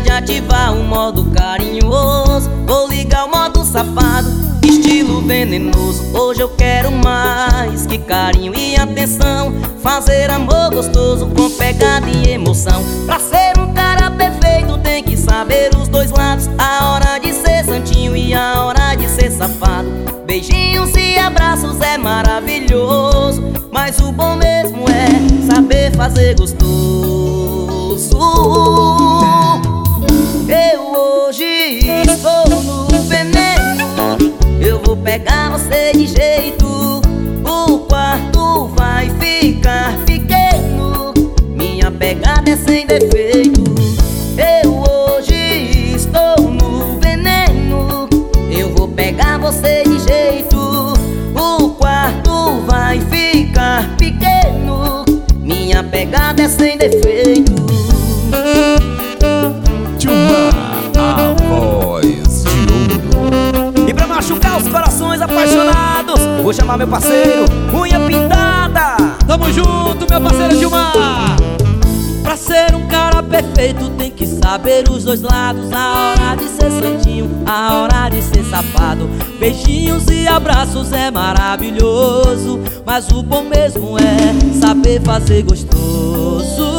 de ativar o modo carinhoso. Vou ligar o modo safado, estilo venenoso. Hoje eu quero mais que carinho e atenção. Fazer amor gostoso com pegada e emoção. Pra ser um cara perfeito tem que saber os dois lados. A hora de ser santinho e a hora de ser safado. Beijinhos e abraços é maravilhoso, mas o bom mesmo é saber fazer gostoso. Eu hoje estou no veneno. Eu vou pegar você de jeito. O quarto vai ficar pequeno. Minha pegada é sem defeito. Eu hoje estou no veneno. Eu vou pegar você de jeito. O quarto vai ficar pequeno. Minha pegada é sem defeito. A voz de ouro. E pra machucar os corações apaixonados, vou chamar meu parceiro Unha Pintada. Tamo junto, meu parceiro Gilmar. Pra ser um cara perfeito tem que saber os dois lados. A hora de ser santinho, a hora de ser safado. Beijinhos e abraços é maravilhoso, mas o bom mesmo é saber fazer gostoso.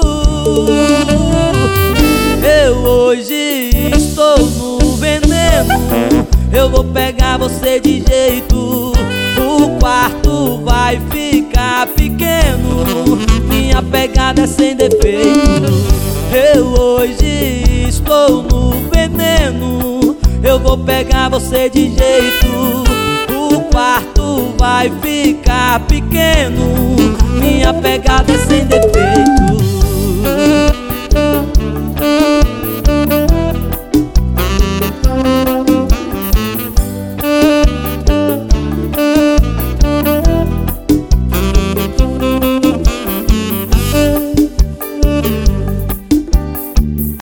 Eu hoje estou no veneno. Eu vou pegar você de jeito. O quarto vai ficar pequeno. Minha pegada é sem defeito. Eu hoje estou no veneno. Eu vou pegar você de jeito. O quarto vai ficar pequeno. Minha pegada é sem defeito.